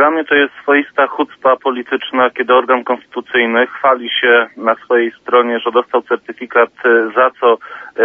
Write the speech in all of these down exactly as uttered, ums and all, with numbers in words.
Dla mnie to jest swoista chucpa polityczna, kiedy organ konstytucyjny chwali się na swojej stronie, że dostał certyfikat, za co,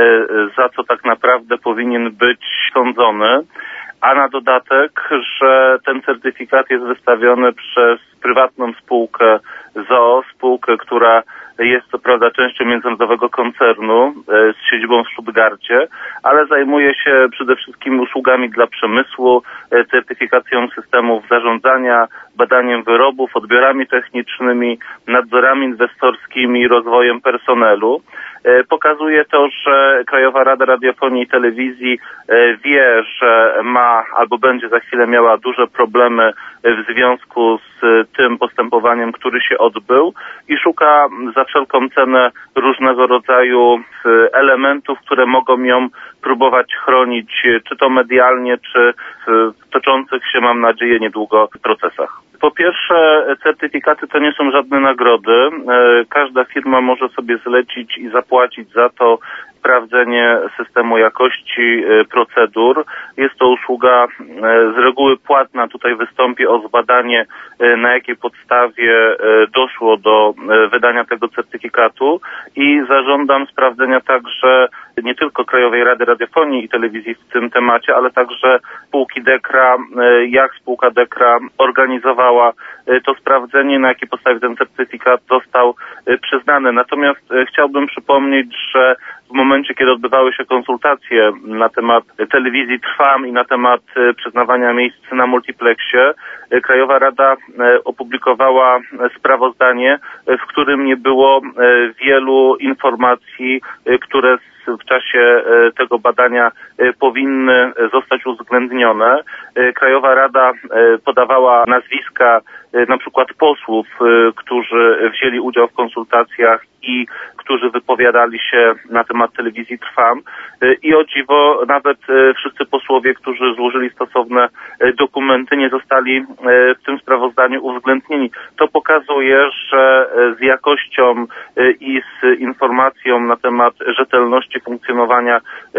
za co tak naprawdę powinien być sądzony, a na dodatek, że ten certyfikat jest wystawiony przez prywatną spółkę z o o, spółkę, która jest co prawda częścią międzynarodowego koncernu z siedzibą w Stuttgarcie, ale zajmuje się przede wszystkim usługami dla przemysłu, certyfikacją systemów zarządzania, badaniem wyrobów, odbiorami technicznymi, nadzorami inwestorskimi, rozwojem personelu. Pokazuje to, że Krajowa Rada Radiofonii i Telewizji wie, że ma albo będzie za chwilę miała duże problemy w związku z tym postępowaniem, który się odbył i szuka za wszelką cenę różnego rodzaju elementów, które mogą ją próbować chronić, czy to medialnie, czy w toczących się, mam nadzieję, niedługo procesach. Po pierwsze, certyfikaty to nie są żadne nagrody. Każda firma może sobie zlecić i zapłacić za to sprawdzenie systemu jakości procedur. Jest to usługa z reguły płatna. Tutaj wystąpi o zbadanie, na jakiej podstawie doszło do wydania tego certyfikatu i zażądam sprawdzenia także nie tylko Krajowej Rady Radiofonii i Telewizji w tym temacie, ale także spółki Dekra, jak spółka Dekra organizowała to sprawdzenie, na jakiej podstawie ten certyfikat został przyznany. Natomiast chciałbym przypomnieć, że w momencie, kiedy odbywały się konsultacje na temat telewizji Trwam i na temat przyznawania miejsc na multiplexie, Krajowa Rada opublikowała sprawozdanie, w którym nie było wielu informacji, które w czasie tego badania powinny zostać uwzględnione. Krajowa Rada podawała nazwiska na przykład posłów, którzy wzięli udział w konsultacjach i którzy wypowiadali się na temat telewizji Trwam. I o dziwo nawet wszyscy posłowie, którzy złożyli stosowne dokumenty, nie zostali w tym sprawozdaniu uwzględnieni. To pokazuje, że z jakością i z informacją na temat rzetelności funkcjonowania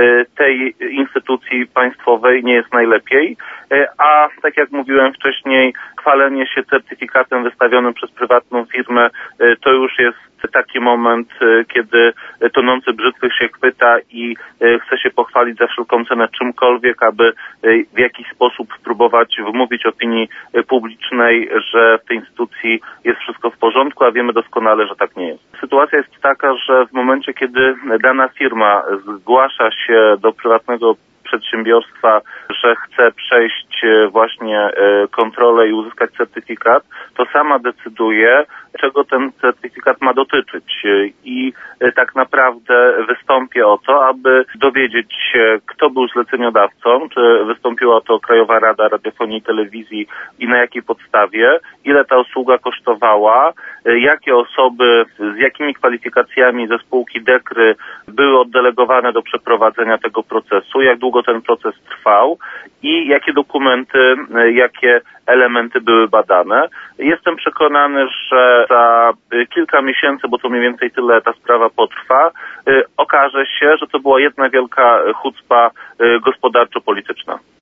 tej instytucji państwowej nie jest najlepiej. A tak jak mówiłem wcześniej, chwalenie się certyfikatem wystawionym przez prywatną firmę to już jest taki moment, kiedy tonący brzytwy się chwyta i chce się pochwalić za wszelką cenę czymkolwiek, aby w jakiś sposób próbować wmówić opinii publicznej, że w tej instytucji jest wszystko w porządku, a wiemy doskonale, że tak nie jest. Sytuacja jest taka, że w momencie, kiedy dana firma zgłasza się do prywatnego przedsiębiorstwa, że chce przejść właśnie kontrolę i uzyskać certyfikat, to sama decyduje, czego ten certyfikat ma dotyczyć. I tak naprawdę wystąpi o to, aby dowiedzieć się, kto był zleceniodawcą, czy wystąpiła o to Krajowa Rada Radiofonii i Telewizji i na jakiej podstawie, ile ta usługa kosztowała, jakie osoby z jakimi kwalifikacjami ze spółki Dekry były oddelegowane do przeprowadzenia tego procesu, jak długo ten proces trwał i jakie dokumenty, jakie elementy były badane. Jestem przekonany, że za kilka miesięcy, bo to mniej więcej tyle ta sprawa potrwa, okaże się, że to była jedna wielka chucpa gospodarczo-polityczna.